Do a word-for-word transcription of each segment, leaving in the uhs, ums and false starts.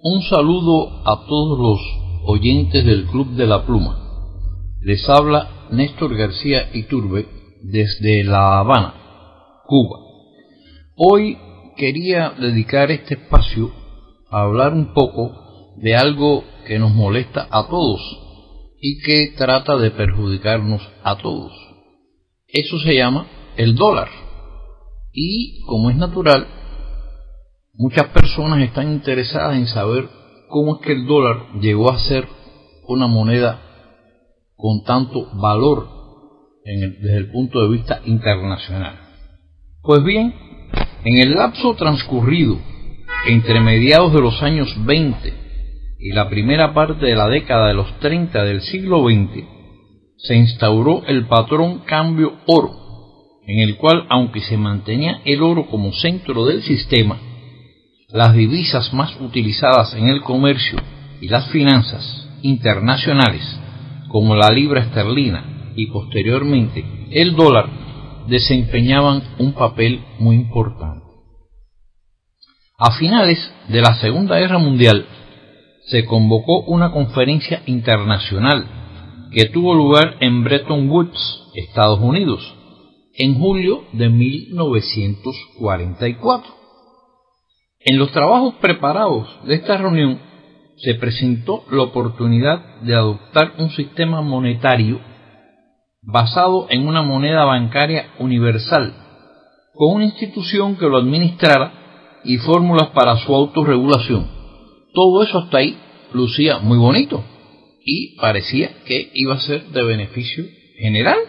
Un saludo a todos los oyentes del Club de la Pluma. Les habla Néstor García Iturbe desde La Habana, Cuba. Hoy quería dedicar este espacio a hablar un poco de algo que nos molesta a todos y que trata de perjudicarnos a todos. Eso se llama el dólar. Y como es natural, muchas personas están interesadas en saber cómo es que el dólar llegó a ser una moneda con tanto valor en el, desde el punto de vista internacional. Pues bien, en el lapso transcurrido entre mediados de los años veinte y la primera parte de la década de los treinta del siglo veinte, se instauró el patrón cambio oro, en el cual, aunque se mantenía el oro como centro del sistema, las divisas más utilizadas en el comercio y las finanzas internacionales, como la libra esterlina y posteriormente el dólar, desempeñaban un papel muy importante. A finales de la Segunda Guerra Mundial se convocó una conferencia internacional que tuvo lugar en Bretton Woods, Estados Unidos, en julio de mil novecientos cuarenta y cuatro. En los trabajos preparados de esta reunión se presentó la oportunidad de adoptar un sistema monetario basado en una moneda bancaria universal, con una institución que lo administrara y fórmulas para su autorregulación. Todo eso hasta ahí lucía muy bonito y parecía que iba a ser de beneficio general.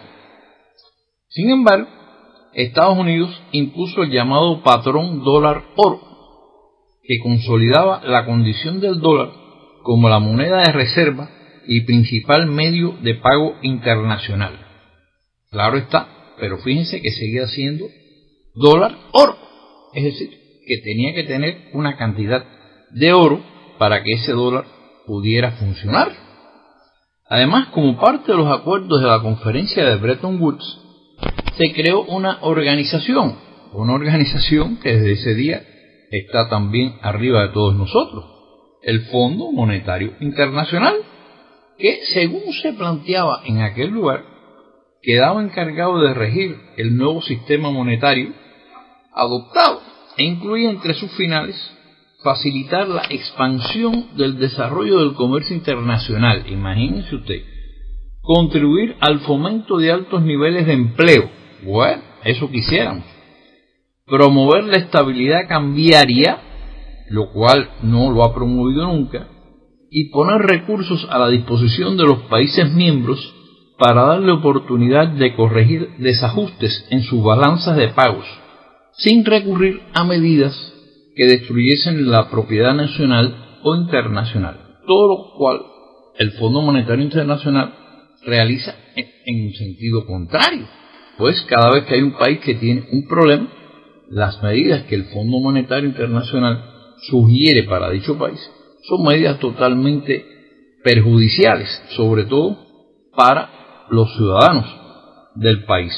Sin embargo, Estados Unidos impuso el llamado patrón dólar-oro, que consolidaba la condición del dólar como la moneda de reserva y principal medio de pago internacional. Claro está, pero fíjense que seguía siendo dólar-oro, es decir, que tenía que tener una cantidad de oro para que ese dólar pudiera funcionar. Además, como parte de los acuerdos de la conferencia de Bretton Woods, se creó una organización, una organización que desde ese día está también arriba de todos nosotros, el Fondo Monetario Internacional, que según se planteaba en aquel lugar, quedaba encargado de regir el nuevo sistema monetario adoptado e incluía entre sus finales facilitar la expansión del desarrollo del comercio internacional. Imagínense usted, contribuir al fomento de altos niveles de empleo. Bueno, eso quisiéramos. Promover la estabilidad cambiaria, lo cual no lo ha promovido nunca, y poner recursos a la disposición de los países miembros para darle oportunidad de corregir desajustes en sus balanzas de pagos, sin recurrir a medidas que destruyesen la propiedad nacional o internacional, todo lo cual el Fondo Monetario Internacional realiza en un sentido contrario, pues cada vez que hay un país que tiene un problema, las medidas que el Fondo Monetario Internacional sugiere para dicho país son medidas totalmente perjudiciales, sobre todo para los ciudadanos del país.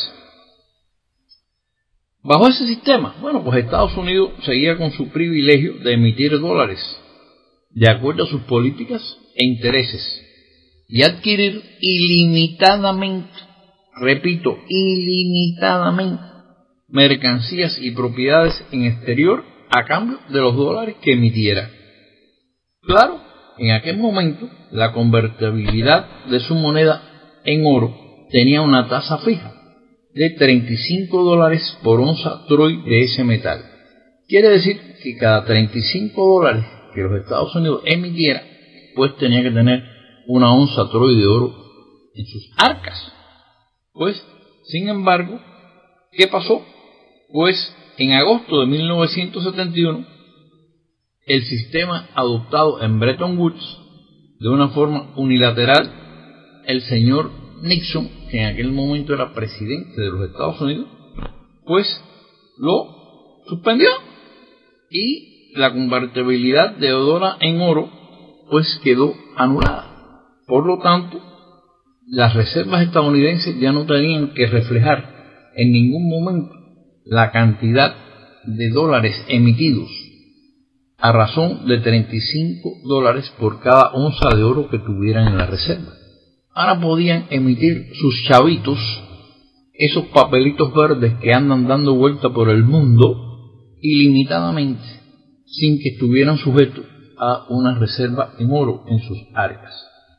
Bajo ese sistema, bueno, pues Estados Unidos seguía con su privilegio de emitir dólares de acuerdo a sus políticas e intereses y adquirir ilimitadamente, repito, ilimitadamente, mercancías y propiedades en exterior a cambio de los dólares que emitiera. Claro, en aquel momento la convertibilidad de su moneda en oro tenía una tasa fija de treinta y cinco dólares por onza troy de ese metal. Quiere decir que cada treinta y cinco dólares que los Estados Unidos emitiera, pues tenía que tener una onza troy de oro en sus arcas. Pues, sin embargo, ¿qué pasó? Pues en agosto de mil novecientos setenta y uno, el sistema adoptado en Bretton Woods, de una forma unilateral, el señor Nixon, que en aquel momento era presidente de los Estados Unidos, pues lo suspendió y la convertibilidad de dólar en oro pues quedó anulada. Por lo tanto, las reservas estadounidenses ya no tenían que reflejar en ningún momento la cantidad de dólares emitidos a razón de treinta y cinco dólares por cada onza de oro que tuvieran en la reserva. Ahora podían emitir sus chavitos, esos papelitos verdes que andan dando vuelta por el mundo ilimitadamente, sin que estuvieran sujetos a una reserva en oro en sus arcas.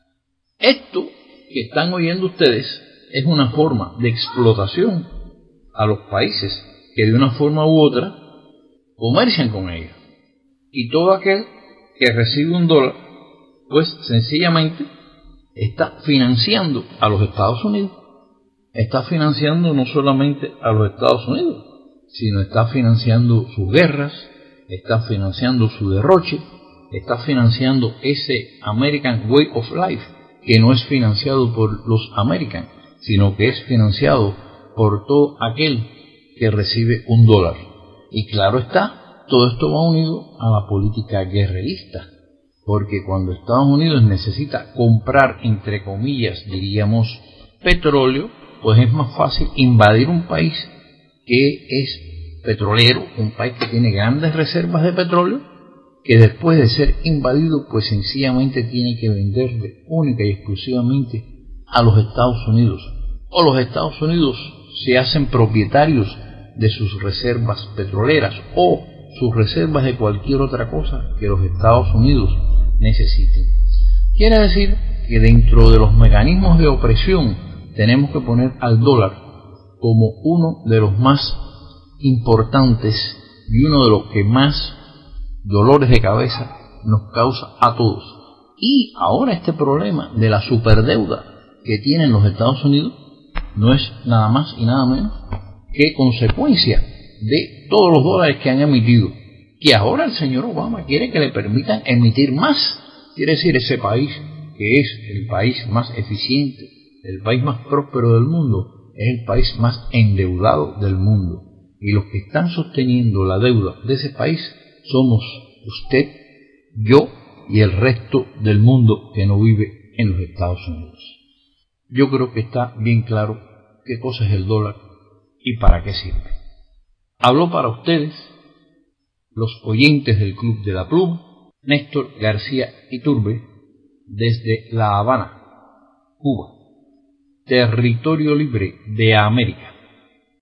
Esto que están oyendo ustedes es una forma de explotación a los países que de una forma u otra comercian con ellos. Y todo aquel que recibe un dólar, pues sencillamente está financiando a los Estados Unidos. Está financiando no solamente a los Estados Unidos, sino está financiando sus guerras, está financiando su derroche, está financiando ese American Way of Life, que no es financiado por los americanos, sino que es financiado por todo aquel que recibe un dólar. Y claro está, todo esto va unido a la política guerrerista, porque cuando Estados Unidos necesita comprar, entre comillas, diríamos, petróleo, pues es más fácil invadir un país que es petrolero, un país que tiene grandes reservas de petróleo, que después de ser invadido, pues sencillamente tiene que venderle única y exclusivamente a los Estados Unidos. O los Estados Unidos se hacen propietarios de sus reservas petroleras o sus reservas de cualquier otra cosa que los Estados Unidos necesiten. Quiere decir que dentro de los mecanismos de opresión tenemos que poner al dólar como uno de los más importantes y uno de los que más dolores de cabeza nos causa a todos. Y ahora este problema de la superdeuda que tienen los Estados Unidos no es nada más y nada menos que consecuencia de todos los dólares que han emitido, que ahora el señor Obama quiere que le permitan emitir más. Quiere decir, ese país que es el país más eficiente, el país más próspero del mundo, es el país más endeudado del mundo, y los que están sosteniendo la deuda de ese país somos usted, yo y el resto del mundo que no vive en los Estados Unidos. Yo creo que está bien claro qué cosa es el dólar y para qué sirve. Habló para ustedes, los oyentes del Club de la Pluma, Néstor García Iturbe, desde La Habana, Cuba, territorio libre de América.